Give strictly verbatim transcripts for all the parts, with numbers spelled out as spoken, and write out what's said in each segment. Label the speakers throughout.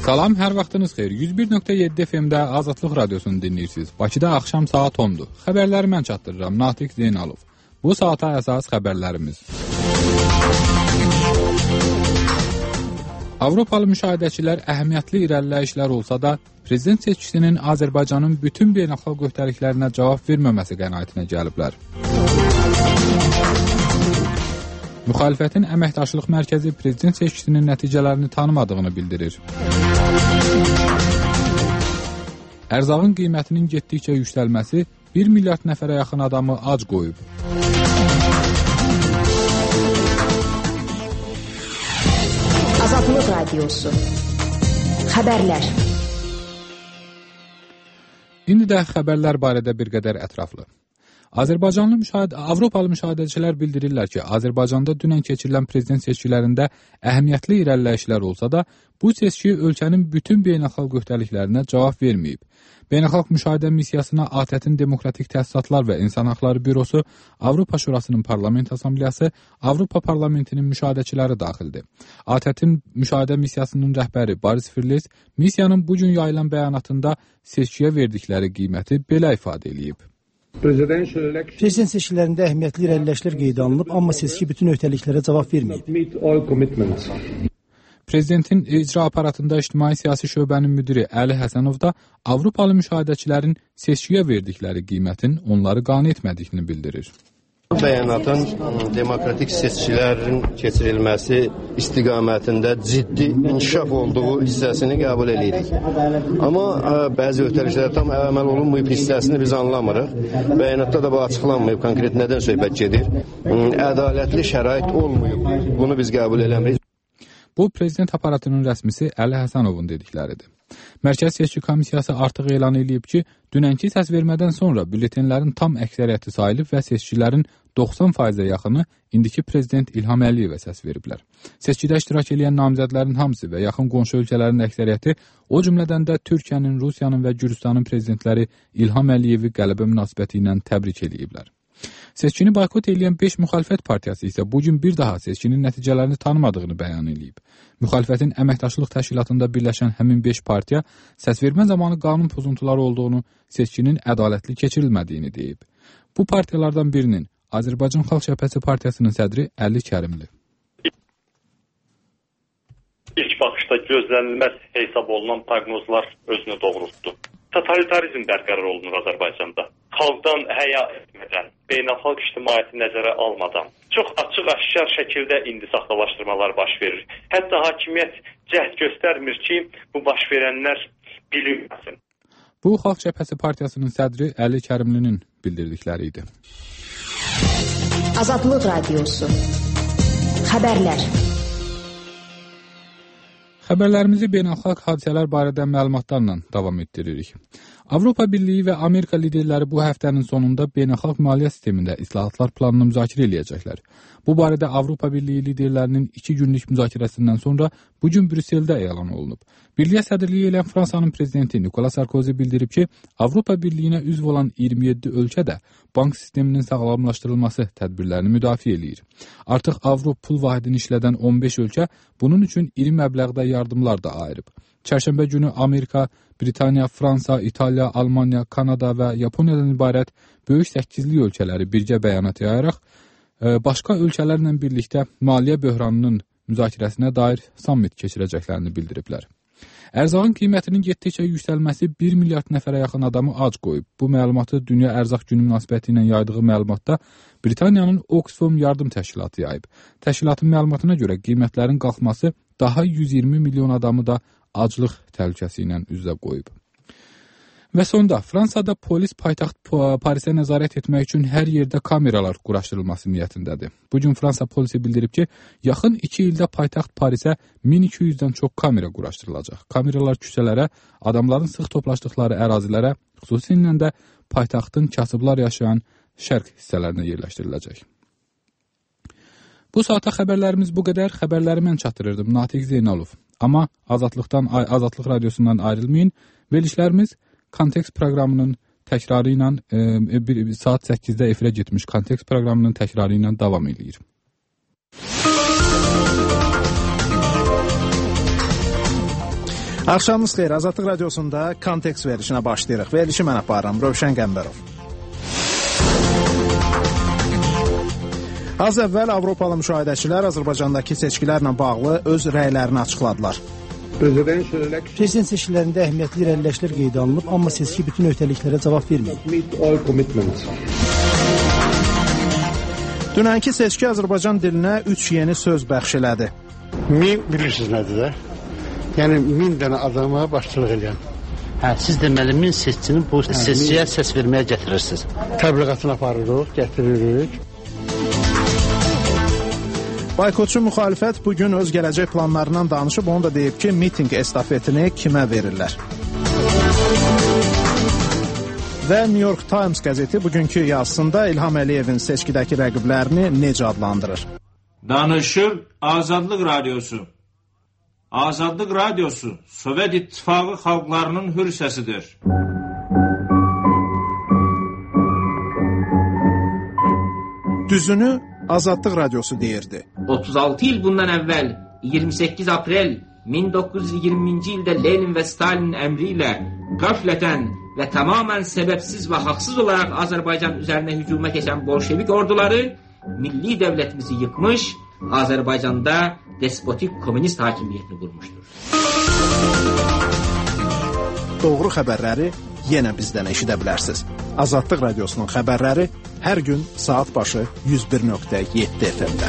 Speaker 1: Salam, hər vaxtınız xeyir. yüz bir nöqtə yeddi F M-də Azadlıq Radiosunu dinləyirsiniz. Bakıda axşam saat ondur. Xəbərləri mən çatdırıram, Natiq Zeynalov. Bu saata əsas xəbərlərimiz. Avropalı müşahidəçilər əhəmiyyətli irəliləyişlər olsa da, prezident seçkisinin Azərbaycanın bütün beynəlxalq öhdəliklərinə cavab verməməsi qənaətinə gəliblər. Müxalifətin Əməkdaşlıq Mərkəzi prezident seçkisinin nəticələrini tanımadığını bildirir. Ərzağın qiymətinin getdikcə yüksəlməsi bir milyard nəfərə yaxın adamı ac qoyub.
Speaker 2: Azadlıq Radiosu. Xəbərlər.
Speaker 1: İndi də xəbərlər barədə bir qədər ətraflı. Azərbaycanlı müşahidə, Avropalı müşahidəçilər bildirirlər ki, Azərbaycanda dünən keçirilən prezident seçkilərində əhəmiyyətli irəliləyişlər olsa da, bu seçki ölkənin bütün beynəlxalq öhdəliklərinə cavab verməyib. Beynəlxalq müşahidə missiyasına A T Ə-tin Demokratik Təsisatlar və İnsan Haqları Bürosu, Avropa Şurasının Parlament Assambleyası, Avropa Parlamentinin müşahidəçiləri daxildir. A T Ə-tin müşahidə missiyasının rəhbəri Boris Firles missiyanın bugün yayılan bəyanatında seçkiyə verdikləri qiyməti belə ifadə edib.
Speaker 3: Prezident seçkilərində əhəmiyyətli irəliləyişlər qeydə alınıb, amma seçki bütün öhdəliklərə cavab verməyib.
Speaker 1: Prezidentin icra aparatında ictimai siyasi şöbənin müdiri Əli Həsənov da Avropalı müşahidəçilərin seçkiyə verdikləri qiymətin onları qane etmədiyini bildirir.
Speaker 4: Bəyanatın demokratik seçkilərin keçirilməsi istiqamətində ciddi inkişaf olduğu hissəsini qəbul edirik. Amma bəzi öhdəliklər tam əməl olunmayıb hissəsini biz anlamırıq. Bəyanatda da bu açıqlanmayıb, konkret nədən söhbət gedir. Ədalətli şərait olmayıb. Bunu biz qəbul eləmirik.
Speaker 1: Bu, prezident aparatının rəsmisi Əli Həsənovun dedikləridir. Mərkəz Seçki Komissiyası artıq elan edib ki, dünənki səsvermədən sonra bülletenlərin tam əksəriyyəti sayılıb və seçkilərin doxsan faizə yaxını indiki prezident İlham Əliyevə səs veriblər. Seçkidə iştirak edən namizədlərin hamısı və yaxın qonşu ölkələrin əksəriyyəti, o cümlədən də Türkiyənin, Rusiyanın və Gürcüstanın prezidentləri İlham Əliyevi qələbə münasibəti ilə təbrik ediblər. Seçkini boykot edən beş müxalifət partiyası isə bugün bir daha seçkinin nəticələrini tanımadığını bəyan edib. Müxalifətin əməkdaşlıq təşkilatında birləşən həmin beş partiya səsvermə zamanı qanun pozuntuları olduğunu, seçkinin ədalətli keçirilmədiyini deyib. Bu partiyalardan birinin Azərbaycan Xalq Cəbhəsi partiyasının sədri Əli Kərimli.
Speaker 5: İlk baxışda gözlənilməz hesab olunan proqnozlar özünü doğrultdu. Totalitarizm bərqərar olunur Azərbaycanda. Xalqdan həya etmədən, beynəlxalq ictimaiyyəti nəzərə almadan çox açıq-aşkar şəkildə indi saxtalaşdırmalar baş verir. Hətta hakimiyyət cəhd göstərmir ki, bu baş verənlər bilinməsin.
Speaker 1: Bu, Xalq Cəbhəsi partiyasının sədri Əli Kərimlinin bildirdikləri idi.
Speaker 2: Azadlıq Radiosu. Xəbərlər.
Speaker 1: Xəbərlərimizi beynəlxalq hadisələr barədə məlumatlarla davam etdiririk. Avropa Birliyi və Amerika liderləri bu həftənin sonunda beynəlxalq maliyyə sistemində islahatlar planını müzakirə edəcəklər. Bu barədə Avropa Birliyi liderlərinin iki günlük müzakirəsindən sonra bugün Brüsseldə elan olunub. Birliyə sədrliyi edən Fransanın prezidenti Nicolas Sarkozy bildirib ki, Avropa Birliyinə üzv olan iyirmi yeddi ölkədə bank sisteminin sağlamlaşdırılması tədbirlərini müdafiə eləyir. Artıq Avro pul vahidini işlədən on beş ölkə bunun üçün iri məbləğdə yardımlar da ayırıb. Çərşənbə günü Amerika, Britaniya, Fransa, İtaliya, Almaniya, Kanada və Yaponiyadan ibarət böyük səkkizlik ölkələri birgə bəyanat yayaraq başqa ölkələrlə birlikdə maliyyə böhranının müzakirəsinə dair sammit keçirəcəklərini bildiriblər. Ərzağın qiymətinin getdikcə yüksəlməsi bir milyard nəfərə yaxın adamı ac qoyub. Bu məlumatı Dünya Ərzaq Günü münasibəti ilə yaydığı məlumatda Britaniyanın Oxfam Yardım Təşkilatı yayıb. Təşkilatın məlumatına görə qiymətlərin qalxması daha yüz iyirmi milyon adamı da aclıq təhlükəsi ilə üz-üzə qoyub. Və sonda Fransada polis paytaxt Parisə nəzarət etmək üçün hər yerdə kameralar quraşdırılması niyyətindədir. Bugün Fransa polisi bildirib ki, yaxın iki ildə paytaxt Parisə min iki yüzdən çox kamera quraşdırılacaq. Kameralar küçələrə, adamların sıx toplaşdıqları ərazilərə, xüsusilə də paytaxtın kasıblar yaşayan şərq hissələrinə yerləşdiriləcək. Bu saata xəbərlərimiz bu qədər. Xəbərləri mən çatdırırdım, Natiq Zeynalov. Amma Azadlıqdan, Azadlıq Radiosundan ayrılmayın. Verilişlərimiz Kontekst proqramının təkrarı ilə e, saat səkkizdə efirə getmiş Kontekst proqramının təkrarı ilə davam edir.
Speaker 6: Axşamınız xeyir. Azadlıq Radiosunda kontekst verilişinə başlayırıq. Verilişi mən aparıram, Rövşən Qəmbərov. Az əvvəl Avropalı müşahidəçilər Azərbaycandakı seçkilərlə bağlı öz rəylərini açıqladılar.
Speaker 3: Prezident seçkilərində əhəmiyyətli irəliləyişlər qeydə alınıb, amma seçki bütün öhdəliklərə cavab verməyib.
Speaker 6: Dünənki seçki Azərbaycan dilinə üç yeni söz bəxş elədi.
Speaker 7: Mi bilirsiniz nədir də? Yəni min dənə adama başçılıq edən.
Speaker 8: Hə, siz deməli min seçicini bu seçkiyə səs verməyə gətirirsiniz.
Speaker 7: Təbliğatını aparırıq, gətiririk.
Speaker 6: Boykotçu müxalifət bugün öz gələcək planlarından danışıb, onu da deyib ki, miting estafetini kimə verirlər. Və New York Times qəzeti bugünkü yazısında İlham Əliyevin seçkidəki rəqiblərini necə adlandırır?
Speaker 9: Danışır Azadlıq Radiosu. Azadlıq Radiosu Sovet İttifaqı xalqlarının hür səsidir.
Speaker 6: Düzünü Azadlıq Radiosu deyirdi.
Speaker 10: otuz altı il bundan əvvəl iyirmi səkkiz aprel min doqquz yüz iyirminci ildə Lenin və Stalinin əmri ilə qəflətən və tamamən səbəbsiz və haqsız olaraq Azərbaycan üzərinə hücuma keçən bolşevik orduları milli dövlətimizi yıkmış, Azərbaycanda despotik komünist hakimiyyətini qurmuşdur.
Speaker 6: Doğru xəbərləri yenə bizdən eşidə bilərsiniz. Azadlıq Radiosunun xəbərləri hər gün saat başı yüz bir nöqtə yeddi F M-də.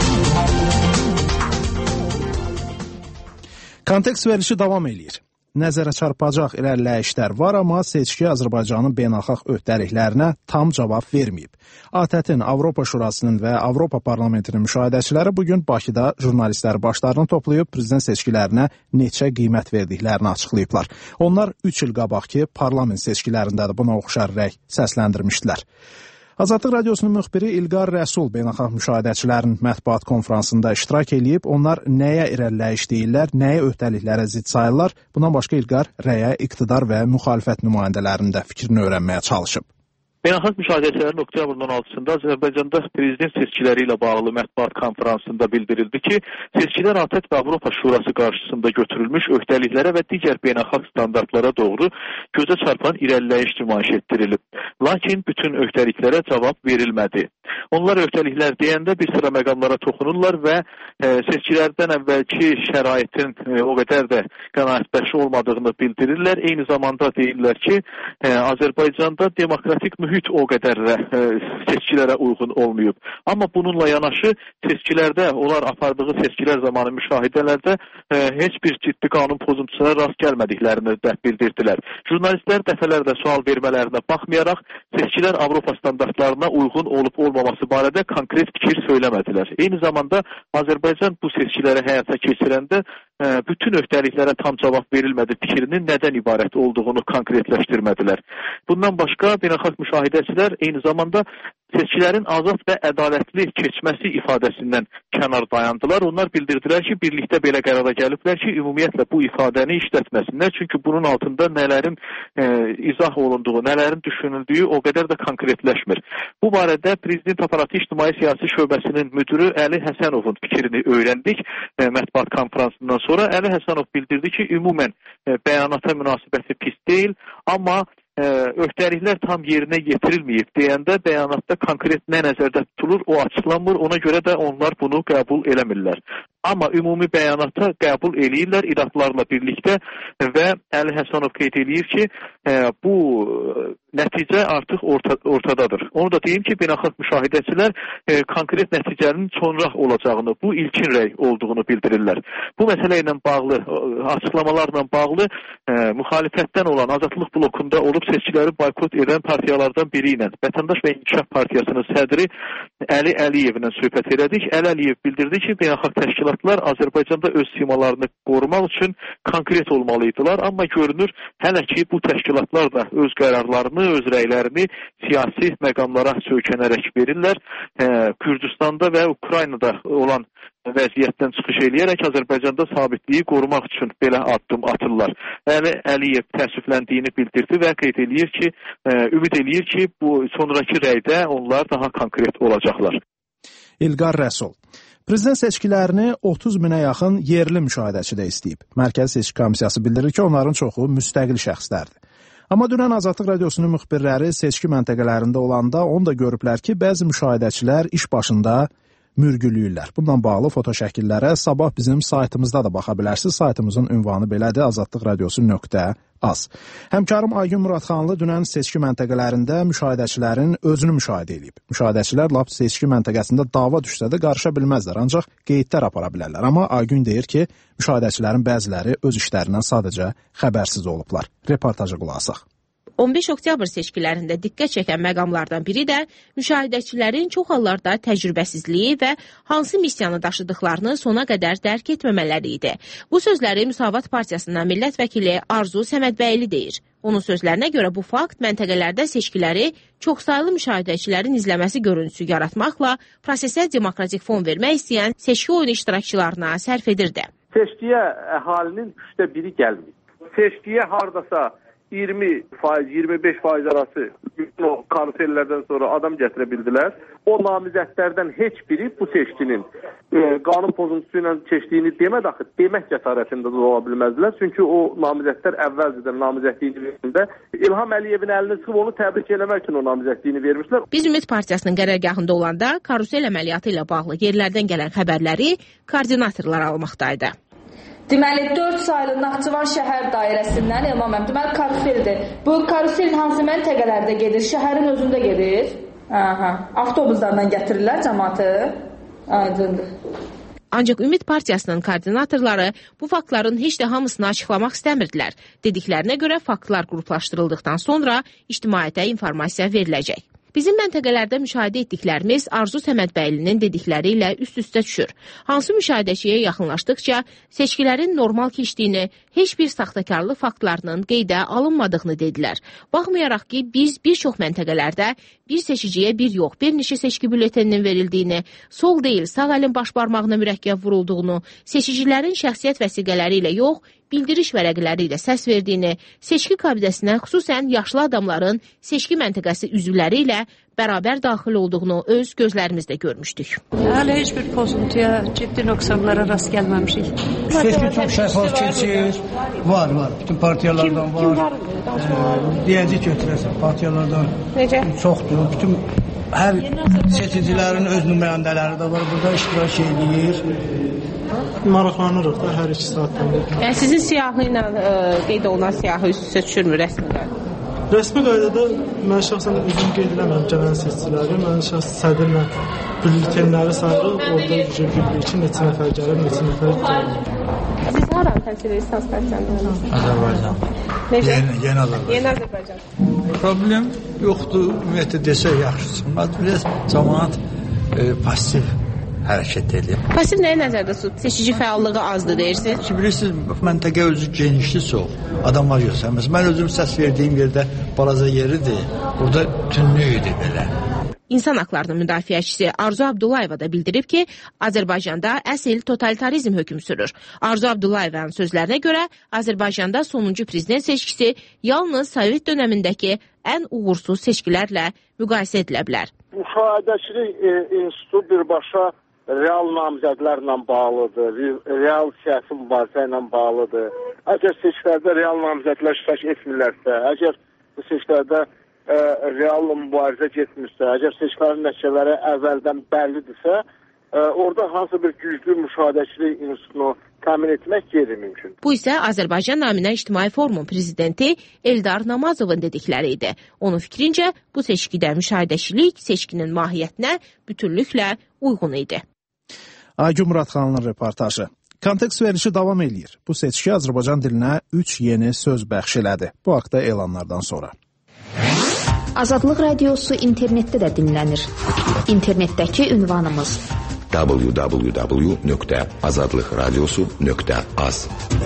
Speaker 6: Kontekst verilişi davam edir. Nəzərə çarpacaq irəliləyişlər var, amma seçki Azərbaycanın beynəlxalq öhdəliklərinə tam cavab verməyib. A T Ə-tin, Avropa Şurasının və Avropa Parlamentinin müşahidəçiləri bugün Bakıda jurnalistləri başlarını toplayıb prezident seçkilərinə neçə qiymət verdiklərini açıqlayıblar. Onlar üç il qabaqki parlament seçkilərində də buna oxşar rəy səsləndirmişdilər. Azadlıq Radiosunun müxbiri İlqar Rəsul beynəlxalq müşahidəçilərin mətbuat konfransında iştirak edib, onlar nəyə irəliləyiş deyirlər, nəyə öhdəliklərə zidd sayırlar, bundan başqa İlqar rəyə iqtidar və müxalifət nümayəndələrinin də fikrini öyrənməyə çalışıb.
Speaker 11: Beynəlxalq müşahidəçilərin oktyabrın on altısında Azərbaycanda prezident seçkiləri ilə bağlı mətbuat konfransında bildirildi ki, seçkilər A T Ə və Avropa Şurası qarşısında götürülmüş öhdəliklərə və digər beynəlxalq standartlara doğru gözə çarpan irəliləyiş nümayiş etdirilib. Lakin bütün öhdəliklərə cavab verilmədi. Onlar öhdəliklər deyəndə bir sıra məqamlara toxunurlar və e, seçkilərdən əvvəlki şəraitin e, o qədər də qənaətbəxş olmadığını bildirirlər. Eyni zamanda deyirlər ki, e, Azərbaycanda demokratik mühit o qədər də e, seçkilərə uyğun olmayıb. Amma bununla yanaşı seçkilərdə, onlar apardığı seçkilər zamanı müşahidələrdə e, heç bir ciddi qanun pozuntusuna rast gəlmədiklərini də bildirdilər. Jurnalistlər dəfələrlə sual vermələrinə baxmayaraq, seçkilər Avropa standartlarına uyğun olub-olmaması barədə konkret fikir söyləmədilər. Eyni zamanda Azərbaycan bu seçkiləri həyata keçirəndə e, bütün öhdəliklərə tam cavab verilmədi fikrinin nədən ibarət olduğunu konkretləşdirmədilər. Bundan başqa beynəlxalq müşahidəçilər eyni zamanda seçkilərin azad və ədalətli keçməsi ifadəsindən kənar dayandılar. Onlar bildirdilər ki, birlikdə belə qərara gəliblər ki, ümumiyyətlə bu ifadəni işlətməsinlər. Çünki bunun altında nələrin e, izah olunduğu, nələrin düşünüldüyü o qədər də konkretləşmir. Bu barədə Prezident Aparatı İctimai Siyasi Şöbəsinin müdürü Əli Həsənovun fikrini öyrəndik e, mətbuat konfransından sonra. Əli Həsənov bildirdi ki, ümumən e, bəyanata münasibəti pis deyil, amma öhdəliklər tam yerinə yetirilməyib deyəndə bəyanatda konkret nə nəzərdə tutulur, o açıqlanmır, ona görə də onlar bunu qəbul eləmirlər. Amma ümumi bəyanata qəbul eləyirlər iradlarla birlikdə və Əli Həsənov qeyd eləyir ki, bu nəticə artıq orta, ortadadır. Onu da deyim ki, beynəlxalq müşahidəçilər konkret nəticənin sonra olacağını, bu ilkin rəy olduğunu bildirirlər. Bu məsələ ilə bağlı, açıqlamalarla bağlı müxalifətdən olan Azadlıq blokunda olub seçkiləri boykot edən partiyalardan biri ilə Vətəndaş və İnkişaf Partiyasının sədri Əli Əliyevlə söhbət elədik. Əli Əliyev bildirdi ki, beynəlxalq təşkilatlar Azərbaycanda öz simalarını qorumaq üçün konkret olmalıydılar. Amma görünür, hələ ki bu təşkilatlar da öz qərarlarını, öz rəylərini siyasi məqamlara söykənərək verirlər. Kürdistanda və Ukraynada olan vəziyyətdən çıxış eləyərək Azərbaycanda sabitliyi qorumaq üçün belə addım atırlar. Əli Əliyev təəssüfləndiyini bildirdi və qeyd eləyir ki, ümid eləyir ki, bu sonrakı rəydə onlar daha konkret olacaqlar.
Speaker 6: İlqar Rəsul. Prezident seçkilərini otuz minə yaxın yerli müşahidəçi də istəyib. Mərkəzi Seçki Komissiyası bildirir ki, onların çoxu müstəqil şəxslərdir. Amma dünən Azadlıq Radiosunun müxbirləri seçki məntəqələrində olanda onu da görüblər ki, bəzi müşahidəçilər iş başında mürgülüyürlər. Bununla bağlı fotoşəkillərə sabah bizim saytımızda da baxa bilərsiniz. Saytımızın ünvanı belədir, azadlıq radiosu nöqtə az. Həmkarım Aygün Muradxanlı dünən seçki məntəqələrində müşahidəçilərin özünü müşahidə edib. Müşahidəçilər lap seçki məntəqəsində dava düşsə də qarışa bilməzlər, ancaq qeydlər apara bilərlər. Amma Aygün deyir ki, müşahidəçilərin bəziləri öz işlərindən sadəcə xəbərsiz olublar. Reportaja qulaq asaq.
Speaker 12: on beş oktyabr seçkilərində diqqət çəkən məqamlardan biri də müşahidəçilərin çox hallarda təcrübəsizliyi və hansı missiyanı daşıdıqlarını sona qədər dərk etməmələri idi. Bu sözləri Müsavat Partiyasından millət vəkili Arzu Səmədbəyli deyir. Onun sözlərinə görə bu fakt məntəqələrdə seçkiləri çoxsaylı müşahidəçilərin izləməsi görüntüsü yaratmaqla prosesə demokratik fon vermək istəyən seçki oyunu iştirakçılarına sərf edirdi.
Speaker 13: Seçkiyə əhalinin üçdə biri gəlmir. Seçkiyə hardasa iyirmi faiz, iyirmi beş faiz arası o karusellərdən sonra adam gətirə bildilər. O namizədlərdən heç biri bu seçkinin e, qanun pozuntusu ilə keçdiyini demək axı, demək cəsarətində də ola bilməzdilər. Çünki o namizədlər əvvəlcədən namizədliyini verində İlham Əliyevin əlini sıxıb onu təbrik eləmək üçün o namizədliyini vermişlər.
Speaker 12: Biz Ümid Partiyasının qərargahında olanda karusel əməliyyatı ilə bağlı yerlərdən gələn xəbərləri koordinatorlar almaqdaydı.
Speaker 14: Deməli, dörd saylı Naxçıvan şəhər dairəsindən Elman müəllim, deməli, karuseldir. Bu karusel hansı məntəqələrdə gedir? Şəhərin özündə gedir. Aha. Avtobuslarla gətirirlər cəmaatı. Aydındır.
Speaker 12: Ancaq Ümid Partiyasının koordinatorları bu faktların heç də hamısını açıqlamaq istəmirdilər. Dediklərinə görə faktlar qruplaşdırıldıqdan sonra ictimaiyyətə informasiya veriləcək. Bizim məntəqələrdə müşahidə etdiklərimiz Arzu Səmədbəylinin dedikləri ilə üst-üstə düşür. Hansı müşahidəçiyə yaxınlaşdıqca seçkilərin normal keçdiyini, heç bir saxtakarlıq faktlarının qeydə alınmadığını dedilər. Baxmayaraq ki, biz bir çox məntəqələrdə bir seçiciyə bir yox, bir neçə seçki bülleteninin verildiğini, sol deyil, sağ əlin baş barmağına mürəkkəb vurulduğunu, seçicilərin şəxsiyyət vəsiqələri ilə yox, bildiriş vərəqləri ilə səs verdiyini, seçki kabinəsinə xüsusən yaşlı adamların seçki məntəqəsi üzvləri ilə bərabər daxil olduğunu öz gözlərimizdə görmüşdük.
Speaker 15: Hələ heç bir pozuntuya, ciddi nöqsanlara rast gəlməmişik.
Speaker 16: Seçki çox şəffaf keçir. Var, var. Bütün partiyalardan var. Kim var? Deyəcək götürəsən. Partiyalardan necə? Çoxdur. Bütün hər seçicilərin öz nümayəndələri də var. Burada iştirak edir.
Speaker 17: Maraqlanırıq da hər iki saatdan.
Speaker 12: Yəni sizin siyahı ilə ə, qeyd olunan siyahı üst-üstə düşürmü rəsmi qaydada?
Speaker 17: Rəsmi qaydada mən şəxsən özüm qeyd eləmirəm gələn seçiciləri. Mən şəxs sədrlə bülletenləri sayırıq. Orada bildirir ki, neçə nəfər gəlir, neçə nəfər gəlir.
Speaker 12: Siz haranı təmsil edirsiniz partiyanın?
Speaker 16: Azərbaycan. Yeni, yeni Azərbaycan.
Speaker 12: Yeni Azərbaycan.
Speaker 16: Problem yoxdur. Ümumiyyətlə desək yaxşı çıxmaz. Biraz cəmaət e, pasiv hərəkət edir.
Speaker 12: Pasiv nəyə nəzərdə tutub? Seçici fəallığı azdır deyirsiniz?
Speaker 16: Ki, bilirsiniz, məntəqə özü genişli çox. Adamlar göstərməz. Mən özüm səs verdiyim yerdə balaca yeridir. Burada tünlük idi belə.
Speaker 12: İnsan haqlarının müdafiəçisi Arzu Abdullayeva da bildirib ki, Azərbaycanda əsl totalitarizm hökm sürür. Arzu Abdullayevanın sözlərinə görə Azərbaycanda sonuncu prezident seçkisi yalnız Sovet dönəmindəki ən uğursuz seçkilərlə müqayisə edilə bilər.
Speaker 13: Müşahidəçilik e, institutu birbaşa real namizədlərlə bağlıdır, real siyasi mübarizə ilə bağlıdır. Əgər seçkilərdə real namizədlər iştirak etmirlərsə, əgər bu seçkilərdə e, real mübarizə getmirsə, əgər seçkilərin nəticələri əvvəldən bəllidirsə, e, orada hansı bir güclü müşahidəçilik institutunu təmin etmək qeyri-mümkün.
Speaker 12: Bu isə Azərbaycan naminə İctimai Forumun prezidenti Eldar Namazovun dedikləri idi. Onun fikrincə, bu seçkidə müşahidəçilik seçkinin mahiyyətinə bütünlüklə uyğun idi.
Speaker 6: Aygün Muradxanlının reportajı. Kontekst verilişi davam eləyir. Bu seçki Azərbaycan dilinə üç yeni söz bəxş elədi. Bu haqda elanlardan sonra.
Speaker 2: Azadlıq Radiosu internetdə də dinlənir. İnternetdəki ünvanımız
Speaker 18: w w w nöqtə azadlıq radiosu nöqtə az.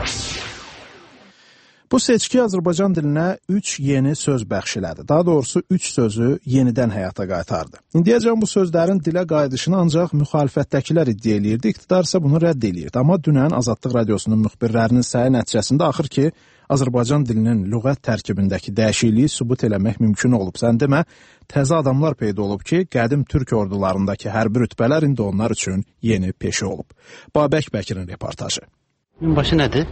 Speaker 6: Bu seçki Azərbaycan dilinə üç yeni söz bəxş elədi. Daha doğrusu üç sözü yenidən həyata qaytardı. İndiyəcən bu sözlərin dilə qayıdışını ancaq müxalifətdəkilər iddia eləyirdi, iqtidar isə bunu rədd eləyirdi. Amma dünən Azadlıq Radiosunun müxbirlərinin səyi nəticəsində axır ki, Azərbaycan dilinin lüğət tərkibindəki dəyişikliyi sübut eləmək mümkün olub. Sən demə, təzə adamlar peyda olub ki, qədim türk ordularındakı hərbi rütbələr indi onlar üçün yeni peşə olub. Babək Bəkirin reportajı.
Speaker 8: Minbaşı nədir?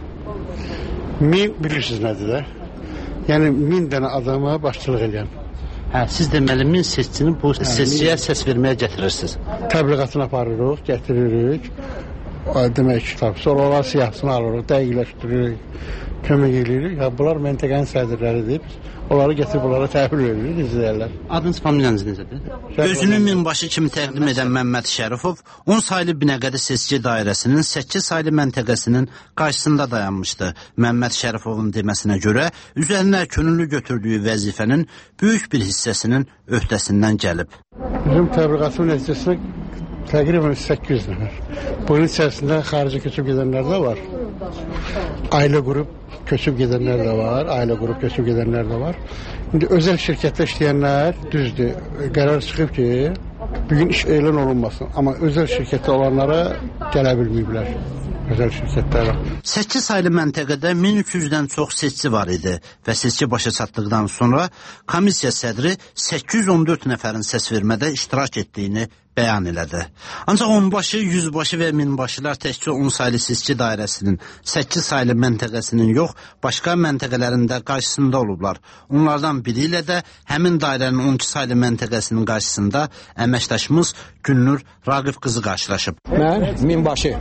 Speaker 7: Min bilirsiniz nədir də? Yəni min dənə adama başçılıq edən.
Speaker 8: Hə, siz deməli min seçicini bu hə, seçiciyə min... səs verməyə gətirirsiniz.
Speaker 7: Təbliğatını aparırıq, gətiririk. Demək ki, tabii. Sonra onlar siyahısını alırıq, dəqiqləşdiririk, kömək edirik. Ya, bunlar məntəqənin sədrləridir. Onları gətirib onlara təhvil veririk, izləyərlər.
Speaker 8: Adınız, familiyanız necədir? Özünü minbaşı kimi təqdim edən Məmməd Şərifov on saylı Binəqədi seçki dairəsinin səkkiz saylı məntəqəsinin qarşısında dayanmışdı. Məmməd Şərifovun deməsinə görə üzərinə könüllü götürdüyü vəzifənin böyük bir hissəsinin öhdəsindən gəlib.
Speaker 7: Bizim təbliğatın nəticəsində təqribən səkkiz yüz nəfər. Bunun içərisində xaricə köçüb gedənlər də var. Ailə qrup köçüb gedənlər də var, ailə qrup köçüb gedənlər də var. İndi özəl şirkətdə işləyənlər düzdür, qərar çıxıb ki, bugün iş elan olunmasın. Amma özəl şirkətdə olanlara gələ bilməyiblər. Özəl şirkətlərə.
Speaker 8: səkkiz saylı məntəqədə min üç yüzdən çox seçici var idi və seçki başa çatdıqdan sonra komissiya sədri səkkiz yüz on dörd nəfərin səs vermədə iştirak etdiyini bəyan elədi. Ancaq onbaşı, yüzbaşı və minbaşılar təkcə on saylı seçki dairəsinin səkkiz saylı məntəqəsinin yox, başqa məntəqələrində qarşısında olublar. Onlardan biri ilə də həmin dairənin on iki saylı məntəqəsinin qarşısında əməkdaşımız Gülnur Raqif qızı qarşılaşıb.
Speaker 19: Mən minbaşı.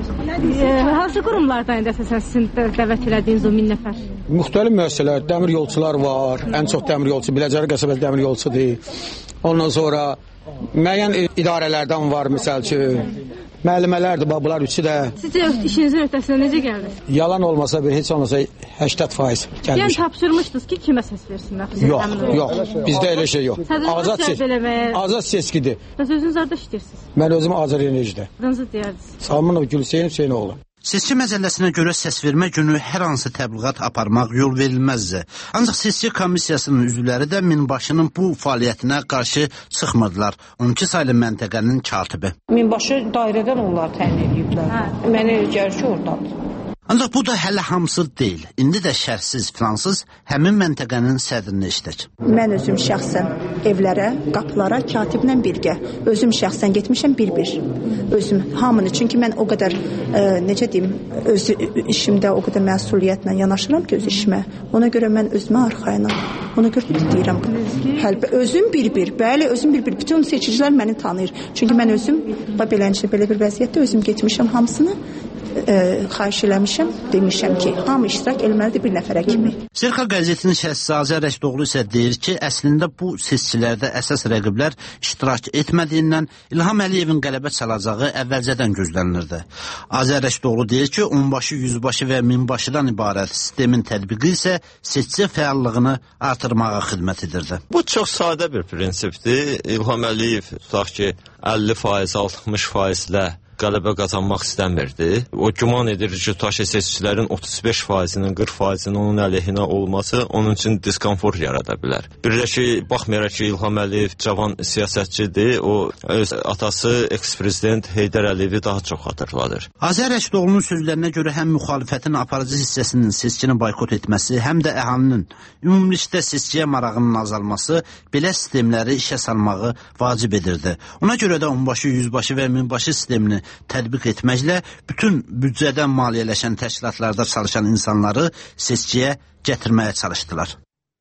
Speaker 20: Hansı qurumlardan əsasən sizin dəvət elədiyiniz o min nəfər?
Speaker 19: Müxtəlif müəssisələr, dəmir yolçular var. Ən çox dəmir yolçu Biləcəri qəsəbəsi dəmir yolçudur. Ondan sonra müəyyən idarələrdən var, misal üçün. Müəllimələrdir, bunlar üçü də.
Speaker 20: Sizcə işinizin öhdəsində necə gəldiniz?
Speaker 19: Yalan olmasa bir, heç olmasa səksən faiz gəlmişəm.
Speaker 20: Yəni tapşırmışdınız ki, kimə səs versinlər?
Speaker 19: Yox, yox. Bizdə elə şey yox. Azad seç. Azad seçkidir.
Speaker 20: Bəs özünüz harda işləyirsiniz?
Speaker 19: Mən özüm Azər Enerjidə.
Speaker 20: Adınızı deyərdiniz?
Speaker 19: Salmanov Gülhüseyn Hüseynoğlu.
Speaker 8: Seçki məcəlləsinə görə səsvermə günü hər hansı təbliğat aparmaq yol verilməzdi. Ancaq seçki komissiyasının üzvləri də minbaşının bu fəaliyyətinə qarşı çıxmırdılar. on iki saylı məntəqənin katibi.
Speaker 21: Minbaşı dairədən onlar təyin ediblər. Mənə gəlir ki, oradadır.
Speaker 8: Ancaq bu da hələ hamısı deyil. İndi də şərhsiz fransız həmin məntəqənin sədrini işlək.
Speaker 22: Mən özüm şəxsən evlərə, qapılara katiblə birgə, özüm şəxsən getmişəm bir-bir. Özüm hamını, çünki mən o qədər e, necə deyim, öz işimdə o qədər məsuliyyətlə yanaşıram ki, öz işimə. Ona görə mən özümə arxayınam. Ona görə deyirəm. Həlbə özüm bir-bir, bəli, özüm bir-bir. Bütün seçicilər məni tanıyır. Çünki mən özüm beləncə belə bir vəziyyətdə özüm getmişəm hamısını. E, xahiş eləmişəm, demişəm ki, hamı iştirak eləməlidir bir nəfərə kimi.
Speaker 8: Zirxa qəzetinin şəxsi Azər Rəkdoğlu isə deyir ki, əslində bu seçkilərdə əsas rəqiblər iştirak etmədiyindən İlham Əliyevin qələbə çalacağı əvvəlcədən gözlənilirdi. Azər Rəkdoğlu deyir ki, onbaşı, yüzbaşı və minbaşıdan ibarət sistemin tətbiqi isə seçki fəallığını artırmağa xidmət edirdi.
Speaker 23: Bu çox sadə bir prinsipdir. İlham Əliyev tutaq ki, əlli faiz, altmış faizlə qələbə qazanmaq istəmirdi. O güman edir ki, tutaq ki, seçicilərin otuz beş faizinin, qırx faizinin onun əleyhinə olması onun üçün diskomfort yarada bilər. Bir də ki, baxmayaraq ki, İlham Əliyev cavan siyasətçidir, o öz atası eks-prezident Heydər Əliyevi daha çox xatırladır.
Speaker 8: Azər Rəkdoğlu'nun sözlərinə görə həm müxalifətin aparıcı hissəsinin seçkini boykot etməsi, həm də əhalinin ümumilikdə seçkiyə marağının azalması belə sistemləri işə salmağı vacib edirdi. Ona görə də onbaşı, yüzbaşı və minbaşı sistemini tətbiq etməklə bütün büdcədən maliyyələşən təşkilatlarda çalışan insanları seçkiyə gətirməyə çalışdılar.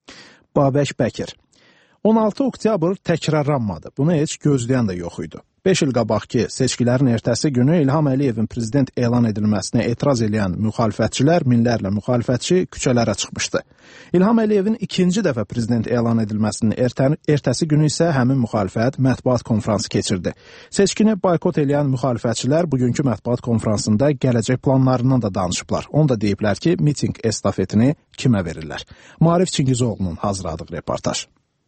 Speaker 6: Babək Bəkir. on altı oktyabr təkrarlanmadı. Bunu heç gözləyən də yox idi. beş il qabaqki seçkilərin ertəsi günü İlham Əliyevin prezident elan edilməsinə etiraz edən müxalifətçilər, minlərlə müxalifətçi küçələrə çıxmışdı. İlham Əliyevin ikinci dəfə prezident elan edilməsinin ertə ertəsi günü isə həmin müxalifət mətbuat konfransı keçirdi. Seçkini boykot edən müxalifətçilər bugünkü mətbuat konfransında gələcək planlarından da danışıblar. Onu da deyiblər ki, miting estafetini kimə verirlər? Maarif Çingizoğlu'nun hazırladığı reportaj.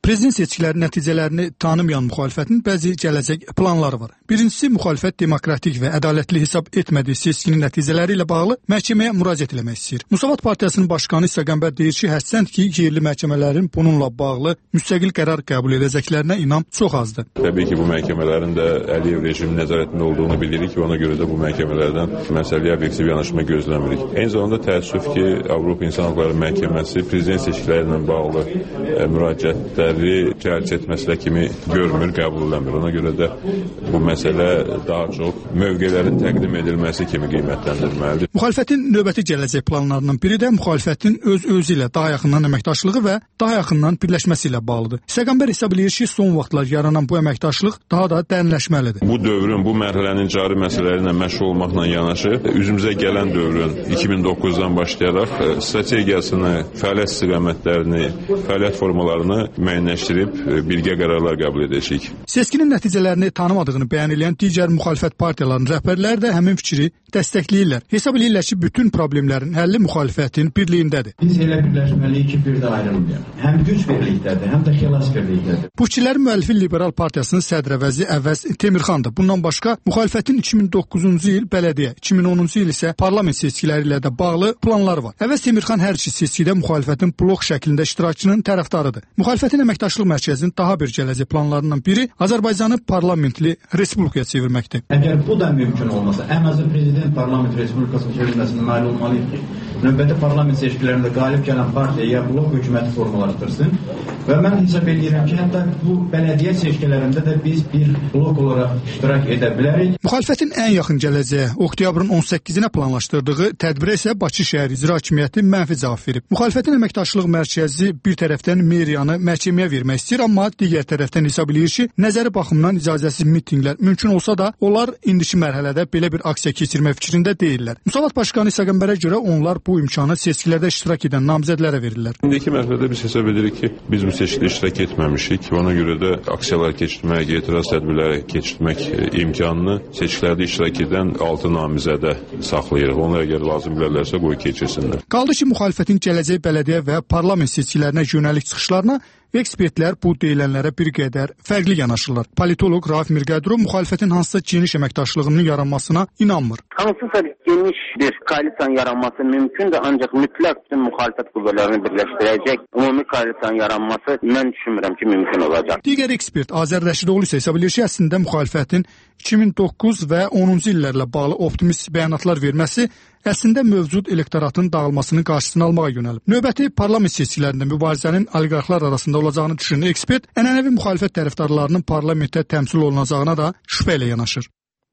Speaker 1: Prezident seçkiləri nəticələrini tanımayan müxalifətin bəzi gələcək planları var. Birincisi, müxalifət demokratik və ədalətli hesab etmədiyi seçkinin nəticələri ilə bağlı məhkəməyə müraciət etmək istəyir. Müsavat Partiyasının başqanı İsa Qəmbər deyir ki, həssənd ki, yerli məhkəmələrin bununla bağlı müstəqil qərar qəbul edəcəklərinə inam çox azdır.
Speaker 4: Təbii ki, bu məhkəmələrin də Əliyev rejiminin nəzarətində olduğunu bilirik və ona görə də bu məhkəmələrdən məsələyə obyektiv yanaşma gözləmirik. Eyni zamanda təəssüf ki, Avropa İnsan Hüquqları Məhkəməsi prezident seçkiləri ilə bağlı e, müraciətlər cəlb etməsinə kimi görmür, qəbul eləmir. Ona görə də bu məsələ daha çox mövqelərin təqdim edilməsi kimi qiymətləndirilməlidir.
Speaker 1: Müxalifətin növbəti gələcək planlarından biri də müxalifətin öz-özü ilə daha yaxından əməkdaşlığı və daha yaxından birləşməsi ilə bağlıdır. İsa Qəmbər hesab edir ki, son vaxtlar yaranan bu əməkdaşlıq daha da dərinləşməlidir.
Speaker 4: Bu dövrün, bu mərhələnin cari məsələləri ilə məşğul olmaqla yanaşı, üzümüzə gələn dövrün iki min doqquzdan başlayaraq strategiyasını, fəaliyyət istiqamətlərini, fəaliyyət formalarını müəyyənləşdirib birgə qərarlar qəbul edəcəyik.
Speaker 1: Seçkinin nəticələrini tanımadığını bəyan edən digər müxalifət partiyalarının rəhbərləri də həmin fikri dəstəkləyirlər. Hesab edirlər ki, bütün problemlərin həlli müxalifətin birliyindədir.
Speaker 5: Biz elə birləşməliyik ki, bir də ayrılmayaq. Həm güc birlikdədir, həm də xilas birlikdədir.
Speaker 1: Bu fikirlərin müəllifi Liberal Partiyasının sədr əvəzi Əvəz Temirxandır. Bundan başqa müxalifətin iki min doqquzuncu il bələdiyyə, iki min onuncu il isə parlament seçkiləri ilə də bağlı planları var. Əvəz Temirxan hər iki seçkidə müxalifətin blok şəklində iştirakçının tərəfdarıdır. Müxalifətin əməkdaşlıq mərkəzinin daha bir gələcək planlarından biri Azərbaycanı parlamentli respublikaya çevirməkdir.
Speaker 5: Əgər bu da mümkün olmasa, ən azı prezident parlament respublikasının çevrilməsinə nail olmalıyıq ki, növbəti parlament seçkilərində qalib gələn partiya ya blok hökuməti formalaşdırsın və mən hesab edirəm ki, hətta bu bələdiyyə seçkilərində də biz bir blok olaraq iştirak edə bilərik.
Speaker 1: Müxalifətin ən yaxın gələcəyə oktyabrın on səkkizinə planlaşdırdığı tədbirə isə Bakı şəhər icra hakimiyyəti mənfi cavab verib. Müxalifətin əməkdaşlıq mərkəzi bir tərəfdən meriyanı məhkəməyə vermək istəyir, amma digər tərəfdən hesab edir ki, nəzəri baxımdan icazəsiz mitinqlər mümkün olsa da, onlar indiki mərhələdə belə bir aksiya keçirmək fikrində deyirlər. Müsavat başqanı İsa Qəmbərə görə onlar bu imkanı seçkilərdə iştirak edən namizədlərə verirlər.
Speaker 4: İndiki mərhələdə biz hesab edirik ki, biz bu seçkidə iştirak etməmişik. Ona görə də aksiyalar keçirmək, etiraz tədbirləri keçirmək imkanını seçkilərdə iştirak edən altı namizədə saxlayırıq. Onlar əgər lazım bilərlərsə qoy keçirsinlər.
Speaker 1: Qaldı ki, müxalifətin gələcək bələdiyyə və parlament seçkilərinə yönəlik çıxışlarına ekspertlər bu deyilənlərə bir qədər fərqli yanaşırlar. Politoloq Rauf Mirqədrov müxalifətin hansısa geniş əməkdaşlığının yaranmasına inanmır.
Speaker 24: Hansısa geniş bir koalisiyanın yaranması mümkündür, ancaq mütləq bütün müxalifət qüvvələrini birləşdirəcək ümumi koalisiyanın yaranması mən düşünmürəm ki, mümkün olacaq.
Speaker 1: Digər ekspert Azər Rəşidoğlu isə hesab edir ki, əslində müxalifətin iki min doqquz və onuncu illərlə bağlı optimist bəyanatlar verməsi əslində mövcud elektoratın dağılmasının qarşısını almağa yönəlib. Növbəti parlament seçkilərində mübarizənin oliqarxlar arasında olacağını düşünən ekspert ənənəvi müxalifət tərəfdarlarının parlamentdə təmsil olunacağına da şübhə ilə yanaşır.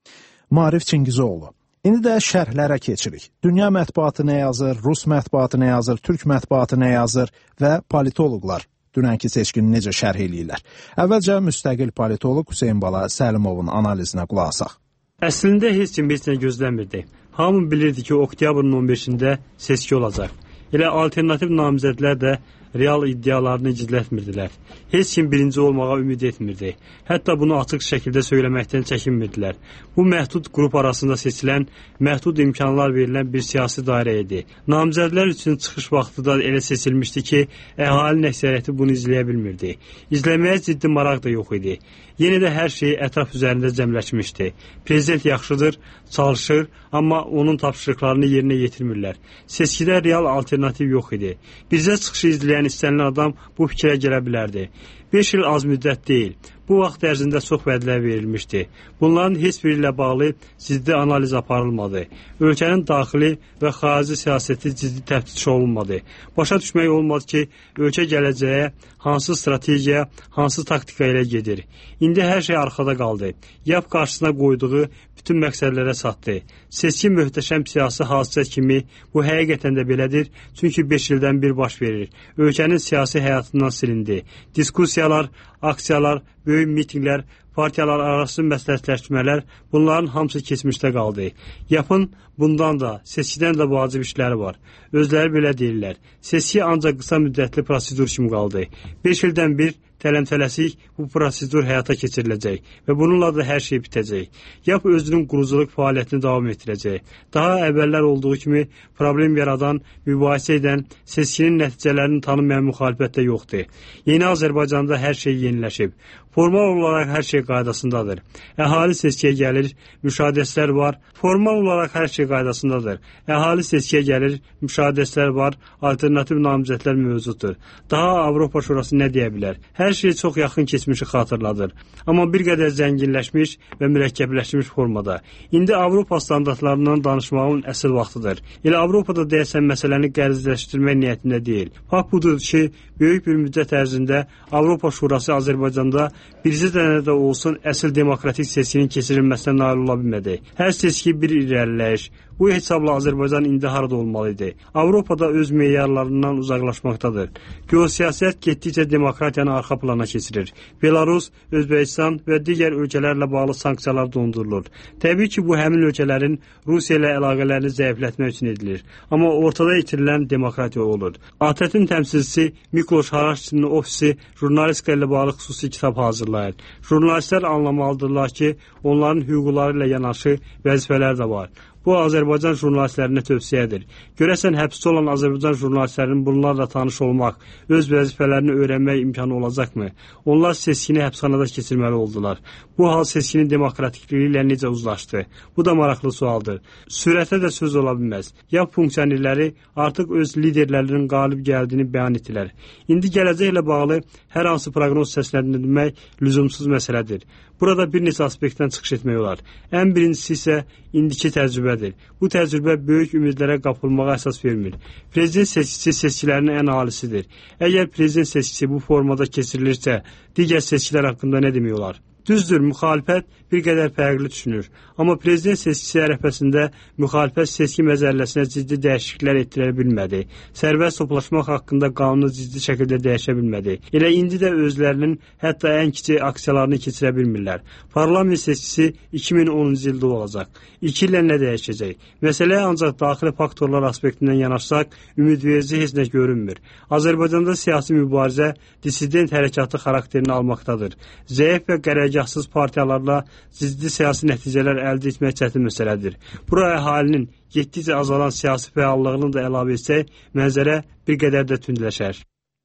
Speaker 6: Maarif Çingizoğlu. İndi də şərhlərə keçirik. Dünya mətbuatı nə yazır, Rus mətbuatı nə yazır, Türk mətbuatı nə yazır və politoloqlar dünənki seçkini necə şərh eləyirlər. Əvvəlcə müstəqil politoloq Hüseyn Bala Səlimovun analizinə qulaq asaq.
Speaker 25: Əslində heç kim heç nə gözləmirdi. Hamı bilirdi ki, oktyabrın on beşində seçki olacaq. Elə alternativ namizədlər də real iddialarını gizlətmirdilər. Heç kim birinci olmağa ümid etmirdi. Hətta bunu açıq şəkildə söyləməkdən çəkinmirdilər. Bu məhdud qrup arasında seçilən, məhdud imkanlar verilən bir siyasi dairə idi. Namizədlər üçün çıxış vaxtı da elə seçilmişdi ki, əhalinin əksəriyyəti bunu izləyə bilmirdi. İzləməyə ciddi maraq da yox idi. Yenə də hər şey ətraf üzərində cəmləşmişdi. Prezident yaxşıdır, çalışır, amma onun tapşırıqlarını yerinə yetirmirlər. Seçkidə real alternativ yox idi. Bizə çıxışı izləyən istənilən adam bu fikrə gələ bilərdi. beş il az müddət deyil. Bu vaxt ərzində çox vədlər verilmişdi. Bunların heç biri ilə bağlı ciddi analiz aparılmadı. Ölkənin daxili və xarici siyasəti ciddi təftiş olunmadı. Başa düşmək olmadı ki, ölkə gələcəyə hansı strategiya, hansı taktika ilə gedir. İndi hər şey arxada qaldı. Yap qarşısına qoyduğu bütün məqsədlərə çatdı. Seçki möhtəşəm siyasi hadisə kimi bu həqiqətən də belədir, çünki beş ildən bir baş verir. Ölkənin siyasi həyatından silindi. Diskussiyalar, aksiyalar, böyük mitinqlər, partiyalar arası məsləhətləşmələr, bunların hamısı keçmişdə qaldı. Yapın bundan da, seçkidən də vacib işləri var. Özləri belə deyirlər. Seçki ancaq qısa müddətli prosedur kimi qaldı. beş ildən bir tələm-tələsik bu prosedur həyata keçiriləcək və bununla da hər şey bitəcək. Y A P özünün quruculuq fəaliyyətini davam etdirəcək. Daha əvvəllər olduğu kimi problem yaradan, mübahisə edən, seçkinin nəticələrini tanımayan müxalifət də yoxdur. Yeni Azərbaycanda hər şey yeniləşib. Formal olaraq hər şey qaydasındadır. Əhali seçkiyə gəlir, müşahidəçilər var. Formal olaraq hər şey qaydasındadır. Əhali seçkiyə gəlir, müşahidəçilər var, alternativ namizədlər mövcuddur. Daha Avropa Şurası nə deyə bilər? Hər şey çox yaxın keçmişi xatırladır. Amma bir qədər zənginləşmiş və mürəkkəbləşmiş formada. İndi Avropa standartlarından danışmağın əsl vaxtıdır. Elə Avropada deyəsən məsələni qərizləşdirmək niyyətində deyil. Fakt budur ki, böyük bir müddət ərzində Avropa Şurası Azərbaycanda bircə dənə də olsun əsl demokratik seçkinin keçirilməsinə nail ola bilmədi. Hər seçki bir irəliləyiş. Bu hesabla Azərbaycan indi harada olmalıydı? Avropada öz meyarlarından uzaqlaşmaqdadır. Geosiyasət getdikcə demokratiyanı arxa plana keçirir. Belarus, Özbəkistan və digər ölkələrlə bağlı sanksiyalar dondurulur. Təbii ki, bu həmin ölkələrin Rusiya ilə əlaqələrini zəiflətmək üçün edilir. Amma ortada itirilən demokratiya olur. A T Ə-in təmsilçisi Mikloş Haraççının ofisi jurnalistika ilə bağlı xüsusi kitab hazırlayır. Jurnalistlər anlamalıdırlar ki, onların hüquqları ilə yanaşı vəzifələr də var. Bu Azərbaycan jurnalistlərinə tövsiyədir. Görəsən həbsdə olan Azərbaycan jurnalistlərinin bunlarla tanış olmaq, öz vəzifələrini öyrənmək imkanı olacaqmı? Onlar seçkini həbsxanada keçirməli oldular. Bu hal seçkinin demokratikliyi ilə necə uzlaşdı? Bu da maraqlı sualdır. Sürətə də söz ola bilməz. Y A P funksionerləri artıq öz liderlərinin qalib gəldiyini bəyan etdilər. İndi gələcəklə bağlı hər hansı proqnoz səsləndirmək lüzumsuz məsələdir. Burada bir neçə aspektdən çıxış etmək olar. Ən birincisi isə indiki təcrübədir. Bu təcrübə böyük ümidlərə qapılmağa əsas vermir. Prezident seçkisi seçkilərinin ən alisidir. Əgər prezident seçkisi bu formada keçirilirsə, digər seçkilər haqqında nə demək olar? Düzdür, müxalifət bir qədər fərqli düşünür. Amma prezident seçkisi ərəfəsində müxalifət seçki məzəlləsinə ciddi dəyişikliklər etdirə bilmədi. Sərbəst toplaşmaq haqqında qanunu ciddi şəkildə dəyişə bilmədi. Elə indi də özlərinin hətta ən kiçik aksiyalarını keçirə bilmirlər. Parlament seçkisi iki min onuncu ildə olacaq. İki illə nə dəyişəcək? Məsələyə ancaq daxili faktorlar aspektindən yanaşsaq, ümidverici heç nə görünmür. Azərbaycanda siyasi mübarizə dissident hərəkatı xarakterini almaqdadır. Zəif və qərargahsız partiyalarla ciddi siyasi nəticələr əldə etmək çətin məsələdir. Bura əhalinin getdikcə azalan siyasi fəallığını da əlavə etsək, mənzərə bir qədər də tündləşər.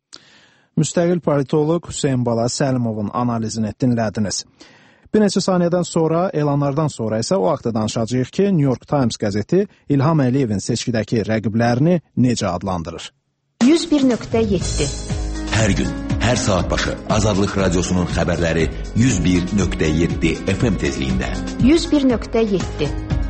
Speaker 6: Müstəqil politoloq Hüseyn Bala Səlimovun analizini dinlədiniz. Bir neçə saniyədən sonra, elanlardan sonra isə o haqda danışacağıq ki, New York Times qəzeti İlham Əliyevin seçkidəki rəqiblərini necə adlandırır?
Speaker 2: yüz bir nöqtə yeddi
Speaker 18: Hər gün, hər saat başı Azadlıq Radiosunun xəbərləri yüz bir nöqtə yeddi F M tezliyində.
Speaker 2: yüz bir nöqtə yeddi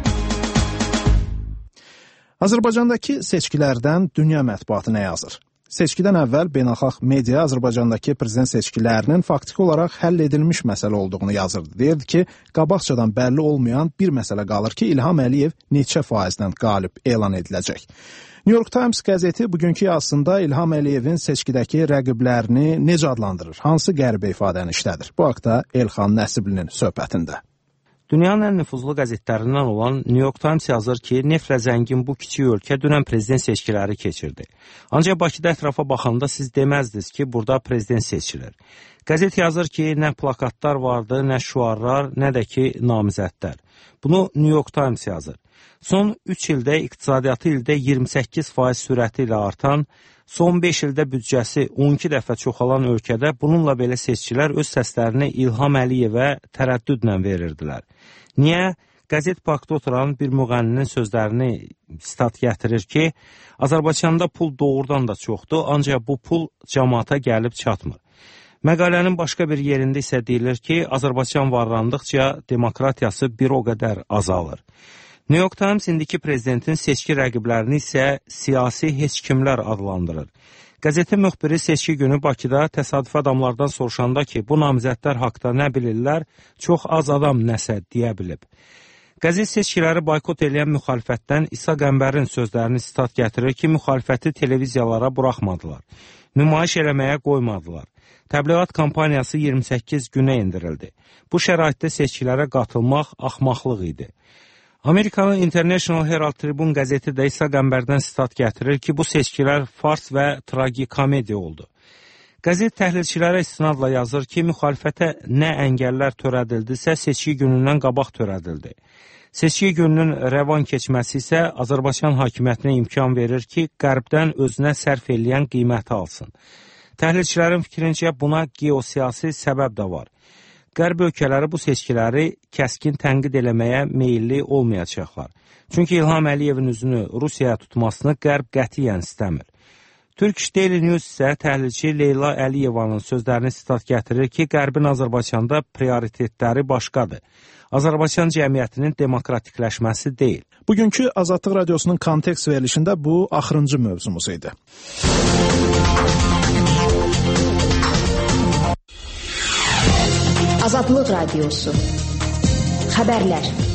Speaker 6: Azərbaycandakı seçkilərdən dünya mətbuatı nə yazır? Seçkidən əvvəl beynəlxalq media Azərbaycandakı prezident seçkilərinin faktiki olaraq həll edilmiş məsələ olduğunu yazırdı. Deyirdi ki, qabaqcadan bəlli olmayan bir məsələ qalır ki, İlham Əliyev neçə faizdən qalib elan ediləcək. New York Times qəzeti bugünkü yazısında İlham Əliyevin seçkidəki rəqiblərini necə adlandırır? Hansı qəribə ifadəni işlədir? Bu haqda Elxan Nəsiblinin söhbətində.
Speaker 3: Dünyanın ən nüfuzlu qəzetlərindən olan New York Times yazır ki, neftlə zəngin bu kiçik ölkə dünən prezident seçkiləri keçirdi. Ancaq Bakıda ətrafa baxanda siz deməzdiniz ki, burada prezident seçilir. Qəzet yazır ki, nə plakatlar vardı, nə şüarlar, nə də ki, namizədlər. Bunu New York Times yazır. Son üç ildə iqtisadiyyatı ildə iyirmi səkkiz faiz sürəti ilə artan, son beş ildə büdcəsi on iki dəfə çoxalan ölkədə bununla belə seçkilər öz səslərini İlham Əliyevə tərəddüdlə verirdilər. Niyə? Qəzet parkda oturan bir müğənninin sözlərini sitat gətirir ki, Azərbaycanda pul doğrudan da çoxdur, ancaq bu pul cəmaata gəlib çatmır. Məqalənin başqa bir yerində isə deyilir ki, Azərbaycan varlandıqca demokratiyası bir o qədər azalır. New York Times indiki prezidentin seçki rəqiblərini isə siyasi heç kimlər adlandırır. Qəzetin müxbiri seçki günü Bakıda təsadüfi adamlardan soruşanda ki, bu namizədlər haqda nə bilirlər, çox az adam nəsə deyə bilib. Qəzet seçkiləri boykot edən müxalifətdən İsa Qəmbərin sözlərini sitat gətirir ki, müxalifəti televiziyalara buraxmadılar. Nümayiş eləməyə qoymadılar. Təbliğat kampaniyası iyirmi səkkiz günə endirildi. Bu şəraitdə seçkilərə qatılmaq axmaqlıq idi. Amerikanın International Herald Tribune qəzeti də İsa Qəmbərdən sitat gətirir ki, bu seçkilər fars və tragikomediya oldu. Qəzet təhlilçilərə istinadla yazır ki, müxalifətə nə əngəllər törədildisə, seçki günündən qabaq törədildi. Seçki gününün rəvan keçməsi isə Azərbaycan hakimiyyətinə imkan verir ki, Qərbdən özünə sərf eləyən qiyməti alsın. Təhlilçilərin fikrincə buna geosiyasi səbəb də var. Qərb ölkələri bu seçkiləri kəskin tənqid eləməyə meyilli olmayacaqlar. Çünki İlham Əliyevin üzünü Rusiyaya tutmasını Qərb qətiyyən istəmir. Turkish Daily News isə təhlilçi Leyla Əliyevanın sözlərini sitat gətirir ki, Qərbin Azərbaycanda prioritetləri başqadır. Azərbaycan cəmiyyətinin demokratikləşməsi deyil.
Speaker 6: Bugünkü Azadlıq Radiosunun kontekst verilişində bu axırıncı mövzumuz idi.
Speaker 2: Azadlıq Radiosu. Xəbərlər.